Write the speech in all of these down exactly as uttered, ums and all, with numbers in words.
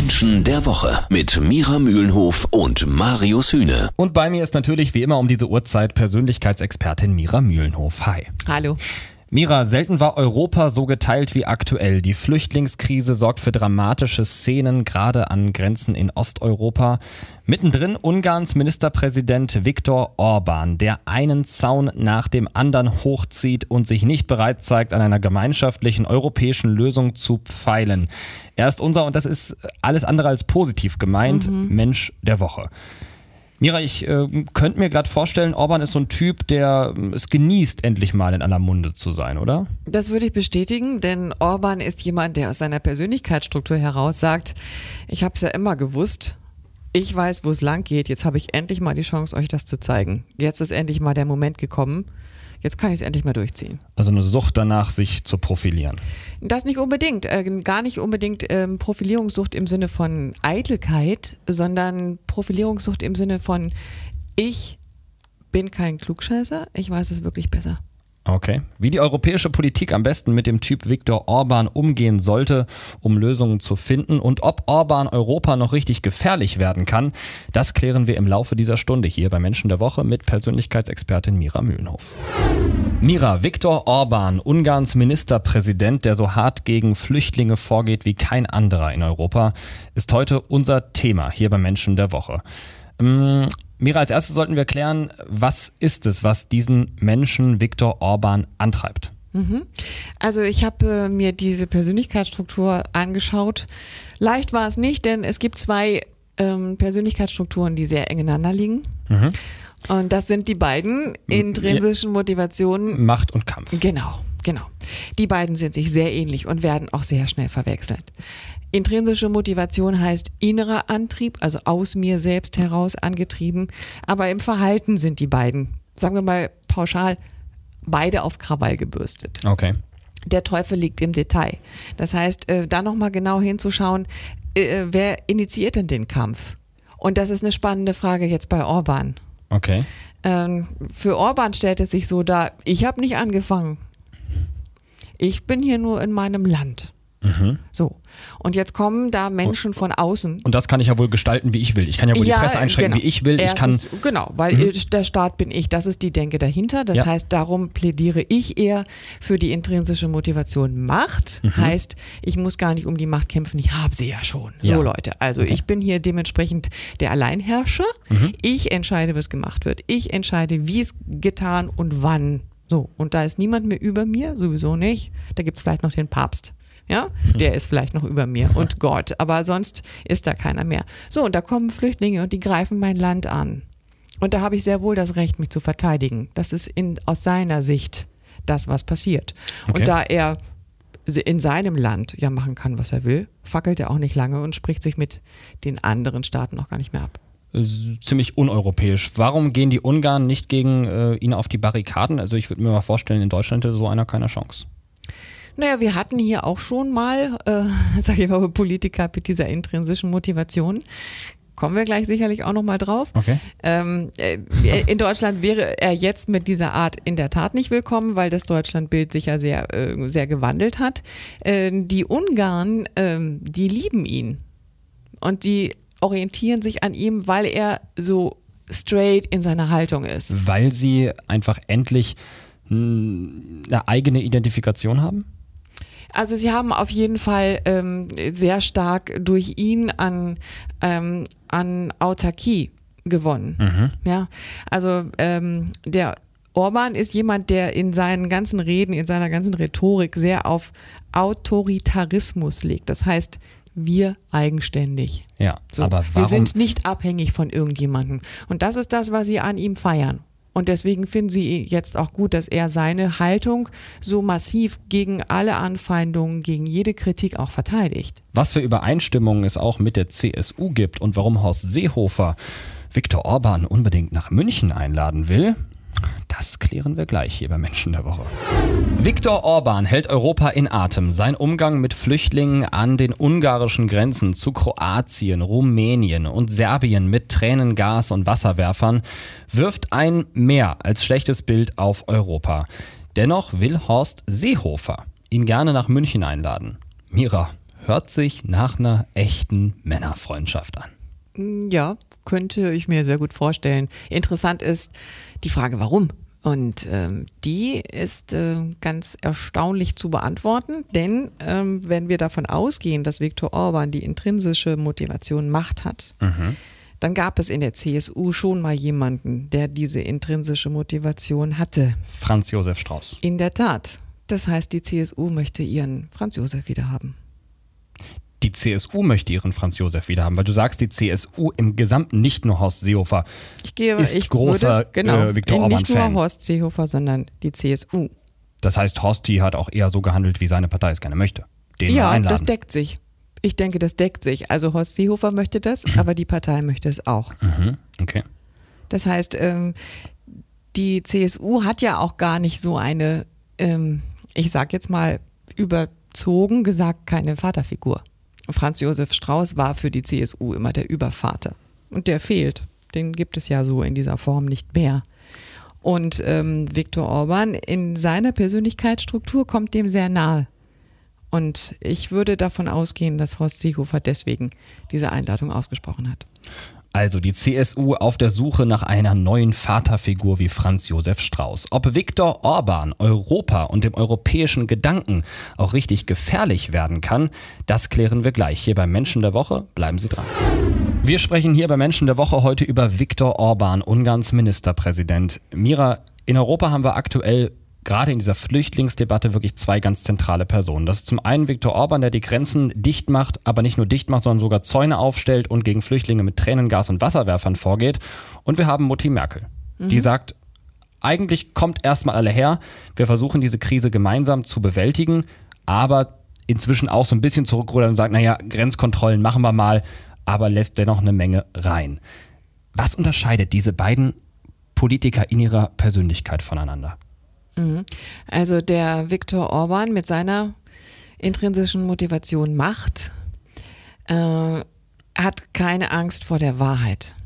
Menschen der Woche mit Mira Mühlenhof und Marius Hühne. Und bei mir ist natürlich wie immer um diese Uhrzeit Persönlichkeitsexpertin Mira Mühlenhof. Hi. Hallo. Mira, selten war Europa so geteilt wie aktuell. Die Flüchtlingskrise sorgt für dramatische Szenen, gerade an Grenzen in Osteuropa. Mittendrin Ungarns Ministerpräsident Viktor Orban, der einen Zaun nach dem anderen hochzieht und sich nicht bereit zeigt, an einer gemeinschaftlichen europäischen Lösung zu pfeilen. Er ist unser, und das ist alles andere als positiv gemeint, mhm. Mensch der Woche. Mira, ich äh, könnte mir gerade vorstellen, Orban ist so ein Typ, der äh, es genießt, endlich mal in aller Munde zu sein, oder? Das würde ich bestätigen, denn Orban ist jemand, der aus seiner Persönlichkeitsstruktur heraus sagt, ich habe es ja immer gewusst, ich weiß, wo es lang geht, jetzt habe ich endlich mal die Chance, euch das zu zeigen. Jetzt ist endlich mal der Moment gekommen, jetzt kann ich es endlich mal durchziehen. Also eine Sucht danach, sich zu profilieren. Das nicht unbedingt, äh, gar nicht unbedingt ähm, Profilierungssucht im Sinne von Eitelkeit, sondern Profilierungssucht im Sinne von, ich bin kein Klugscheißer, ich weiß es wirklich besser. Okay. Wie die europäische Politik am besten mit dem Typ Viktor Orban umgehen sollte, um Lösungen zu finden, und ob Orban Europa noch richtig gefährlich werden kann, das klären wir im Laufe dieser Stunde hier bei Menschen der Woche mit Persönlichkeitsexpertin Mira Mühlenhof. Mira, Viktor Orban, Ungarns Ministerpräsident, der so hart gegen Flüchtlinge vorgeht wie kein anderer in Europa, ist heute unser Thema hier bei Menschen der Woche. Ähm, Mira, als erstes sollten wir klären, was ist es, was diesen Menschen Viktor Orban antreibt? Also ich habe äh, mir diese Persönlichkeitsstruktur angeschaut. Leicht war es nicht, denn es gibt zwei ähm, Persönlichkeitsstrukturen, die sehr eng ineinander liegen. Mhm. Und das sind die beiden intrinsischen Motivationen. Macht und Kampf. Genau, genau. Die beiden sind sich sehr ähnlich und werden auch sehr schnell verwechselt. Intrinsische Motivation heißt innerer Antrieb, also aus mir selbst heraus angetrieben. Aber im Verhalten sind die beiden, sagen wir mal pauschal, beide auf Krawall gebürstet. Okay. Der Teufel liegt im Detail. Das heißt, äh, da nochmal genau hinzuschauen, äh, wer initiiert denn den Kampf? Und das ist eine spannende Frage jetzt bei Orban. Okay. Ähm, für Orban stellt es sich so dar, ich habe nicht angefangen. Ich bin hier nur in meinem Land. Mhm. So. Und jetzt kommen da Menschen von außen. Und das kann ich ja wohl gestalten, wie ich will. Ich kann ja wohl ja, die Presse einschränken, genau. wie ich will. Ich kann genau, weil mhm. der Staat bin ich. Das ist die Denke dahinter. Das ja. heißt, darum plädiere ich eher für die intrinsische Motivation Macht. Mhm. Heißt, ich muss gar nicht um die Macht kämpfen. Ich habe sie ja schon. Ja. So Leute. Also okay. Ich bin hier dementsprechend der Alleinherrscher. Mhm. Ich entscheide, was gemacht wird. Ich entscheide, wie es getan und wann. So. Und da ist niemand mehr über mir. Sowieso nicht. Da gibt es vielleicht noch den Papst. Ja, der ist vielleicht noch über mir und Gott, aber sonst ist da keiner mehr. So, und da kommen Flüchtlinge und die greifen mein Land an. Und da habe ich sehr wohl das Recht, mich zu verteidigen. Das ist in, aus seiner Sicht das, was passiert. Okay. Und da er in seinem Land ja machen kann, was er will, fackelt er auch nicht lange und spricht sich mit den anderen Staaten auch gar nicht mehr ab. Ziemlich uneuropäisch. Warum gehen die Ungarn nicht gegen äh, ihn auf die Barrikaden? Also ich würde mir mal vorstellen, in Deutschland hätte so einer keine Chance. Naja, wir hatten hier auch schon mal, äh, sage ich mal, Politiker mit dieser intrinsischen Motivation. Kommen wir gleich sicherlich auch nochmal drauf. Okay. Ähm, äh, in Deutschland wäre er jetzt mit dieser Art in der Tat nicht willkommen, weil das Deutschlandbild sich ja sehr, äh, sehr gewandelt hat. Äh, die Ungarn, äh, die lieben ihn und die orientieren sich an ihm, weil er so straight in seiner Haltung ist. Weil sie einfach endlich eine eigene Identifikation haben? Also sie haben auf jeden Fall ähm, sehr stark durch ihn an, ähm, an Autarkie gewonnen. Mhm. Ja, also ähm, der Orban ist jemand, der in seinen ganzen Reden, in seiner ganzen Rhetorik sehr auf Autoritarismus legt. Das heißt, wir eigenständig. Ja, so, aber warum? Wir sind nicht abhängig von irgendjemandem. Und das ist das, was sie an ihm feiern. Und deswegen finden sie jetzt auch gut, dass er seine Haltung so massiv gegen alle Anfeindungen, gegen jede Kritik auch verteidigt. Was für Übereinstimmungen es auch mit der C S U gibt und warum Horst Seehofer Viktor Orban unbedingt nach München einladen will, das klären wir gleich hier bei Menschen der Woche. Viktor Orban hält Europa in Atem. Sein Umgang mit Flüchtlingen an den ungarischen Grenzen zu Kroatien, Rumänien und Serbien mit Tränengas und Wasserwerfern wirft ein mehr als schlechtes Bild auf Europa. Dennoch will Horst Seehofer ihn gerne nach München einladen. Mira, hört sich nach einer echten Männerfreundschaft an. Ja, könnte ich mir sehr gut vorstellen. Interessant ist die Frage, warum? Und ähm, die ist äh, ganz erstaunlich zu beantworten, denn ähm, wenn wir davon ausgehen, dass Viktor Orban die intrinsische Motivation Macht hat, mhm. dann gab es in der C S U schon mal jemanden, der diese intrinsische Motivation hatte. Franz Josef Strauß. In der Tat. Das heißt, die C S U möchte ihren Franz Josef wieder haben. Die C S U möchte ihren Franz Josef wieder haben, weil du sagst, die C S U im Gesamten, nicht nur Horst Seehofer, ich gehe, ist ich großer würde, genau, äh, Viktor Orban-Fan. Nicht nur Horst Seehofer, sondern die C S U. Das heißt, Horsti hat auch eher so gehandelt, wie seine Partei es gerne möchte. Den ja, einladen. Das deckt sich. Ich denke, das deckt sich. Also Horst Seehofer möchte das, aber die Partei möchte es auch. Mhm, okay. Das heißt, ähm, die C S U hat ja auch gar nicht so eine, ähm, ich sag jetzt mal überzogen gesagt, keine Vaterfigur. Franz Josef Strauß war für die C S U immer der Übervater. Und der fehlt. Den gibt es ja so in dieser Form nicht mehr. Und ähm, Viktor Orban in seiner Persönlichkeitsstruktur kommt dem sehr nahe. Und ich würde davon ausgehen, dass Horst Seehofer deswegen diese Einladung ausgesprochen hat. Also die C S U auf der Suche nach einer neuen Vaterfigur wie Franz Josef Strauß. Ob Viktor Orban Europa und dem europäischen Gedanken auch richtig gefährlich werden kann, das klären wir gleich hier beim Menschen der Woche. Bleiben Sie dran. Wir sprechen hier beim Menschen der Woche heute über Viktor Orban, Ungarns Ministerpräsident. Mira, in Europa haben wir aktuell gerade in dieser Flüchtlingsdebatte wirklich zwei ganz zentrale Personen. Das ist zum einen Viktor Orban, der die Grenzen dicht macht, aber nicht nur dicht macht, sondern sogar Zäune aufstellt und gegen Flüchtlinge mit Tränengas und Wasserwerfern vorgeht. Und wir haben Mutti Merkel, mhm. die sagt, eigentlich kommt erstmal alle her, wir versuchen diese Krise gemeinsam zu bewältigen, aber inzwischen auch so ein bisschen zurückrudern und sagt, naja, Grenzkontrollen machen wir mal, aber lässt dennoch eine Menge rein. Was unterscheidet diese beiden Politiker in ihrer Persönlichkeit voneinander? Also der Viktor Orban mit seiner intrinsischen Motivation Macht äh, hat keine Angst vor der Wahrheit.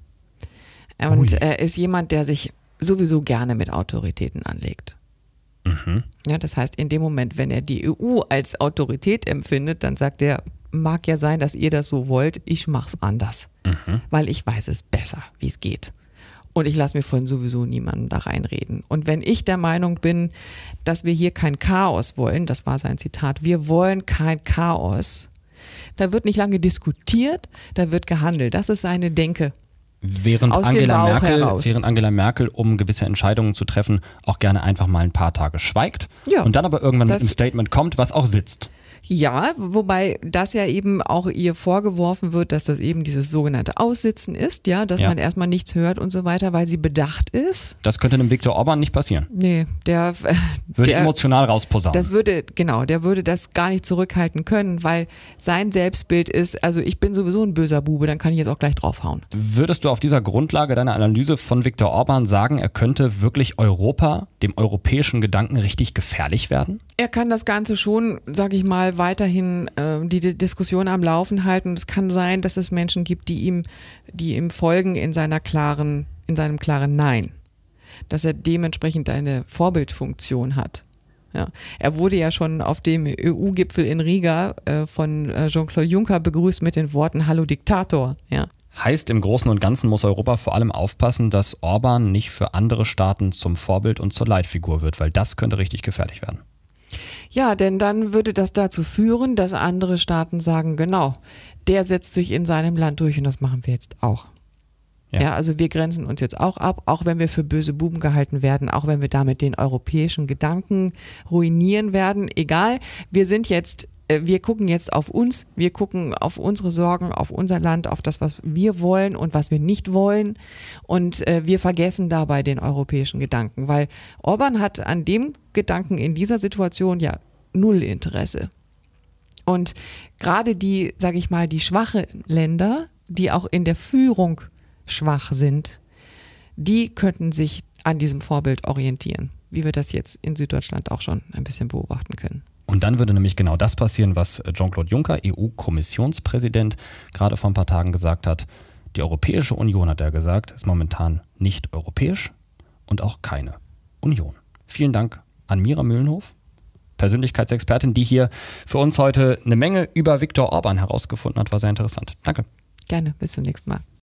Und Ui. er ist jemand, der sich sowieso gerne mit Autoritäten anlegt. Mhm. Ja, das heißt, in dem Moment, wenn er die E U als Autorität empfindet, dann sagt er, mag ja sein, dass ihr das so wollt, ich mach's anders, mhm. weil ich weiß es besser, wie es geht. Und ich lasse mir von sowieso niemandem da reinreden. Und wenn ich der Meinung bin, dass wir hier kein Chaos wollen, das war sein Zitat, wir wollen kein Chaos, da wird nicht lange diskutiert, da wird gehandelt. Das ist seine Denke. Während Angela Merkel, während Angela Merkel, um gewisse Entscheidungen zu treffen, auch gerne einfach mal ein paar Tage schweigt ja, und dann aber irgendwann mit einem Statement kommt, was auch sitzt. Ja, wobei das ja eben auch ihr vorgeworfen wird, dass das eben dieses sogenannte Aussitzen ist, ja, dass ja. man erstmal nichts hört und so weiter, weil sie bedacht ist. Das könnte dem Viktor Orban nicht passieren. Nee, der äh, würde der, emotional rausposaunen. Das würde, genau, der würde das gar nicht zurückhalten können, weil sein Selbstbild ist, also ich bin sowieso ein böser Bube, dann kann ich jetzt auch gleich draufhauen. Würdest du auf dieser Grundlage deiner Analyse von Viktor Orban sagen, er könnte wirklich Europa, dem europäischen Gedanken, richtig gefährlich werden? Er kann das Ganze schon, sage ich mal, weiterhin äh, die, die Diskussion am Laufen halten. Es kann sein, dass es Menschen gibt, die ihm, die ihm folgen in seiner klaren, in seinem klaren Nein. Dass er dementsprechend eine Vorbildfunktion hat. Ja. Er wurde ja schon auf dem E U-Gipfel in Riga äh, von äh, Jean-Claude Juncker begrüßt mit den Worten Hallo Diktator. Ja. Heißt, im Großen und Ganzen muss Europa vor allem aufpassen, dass Orban nicht für andere Staaten zum Vorbild und zur Leitfigur wird, weil das könnte richtig gefährlich werden. Ja, denn dann würde das dazu führen, dass andere Staaten sagen, genau, der setzt sich in seinem Land durch und das machen wir jetzt auch. Ja. ja, also wir grenzen uns jetzt auch ab, auch wenn wir für böse Buben gehalten werden, auch wenn wir damit den europäischen Gedanken ruinieren werden, egal, wir sind jetzt, wir gucken jetzt auf uns, wir gucken auf unsere Sorgen, auf unser Land, auf das, was wir wollen und was wir nicht wollen und äh, wir vergessen dabei den europäischen Gedanken, weil Orban hat an dem Gedanken in dieser Situation ja null Interesse. Und gerade die, sage ich mal, die schwachen Länder, die auch in der Führung schwach sind, die könnten sich an diesem Vorbild orientieren, wie wir das jetzt in Süddeutschland auch schon ein bisschen beobachten können. Und dann würde nämlich genau das passieren, was Jean-Claude Juncker, E U-Kommissionspräsident, gerade vor ein paar Tagen gesagt hat. Die Europäische Union, hat er gesagt, ist momentan nicht europäisch und auch keine Union. Vielen Dank an Mira Mühlenhof. Persönlichkeitsexpertin, die hier für uns heute eine Menge über Viktor Orban herausgefunden hat. War sehr interessant. Danke. Gerne, bis zum nächsten Mal.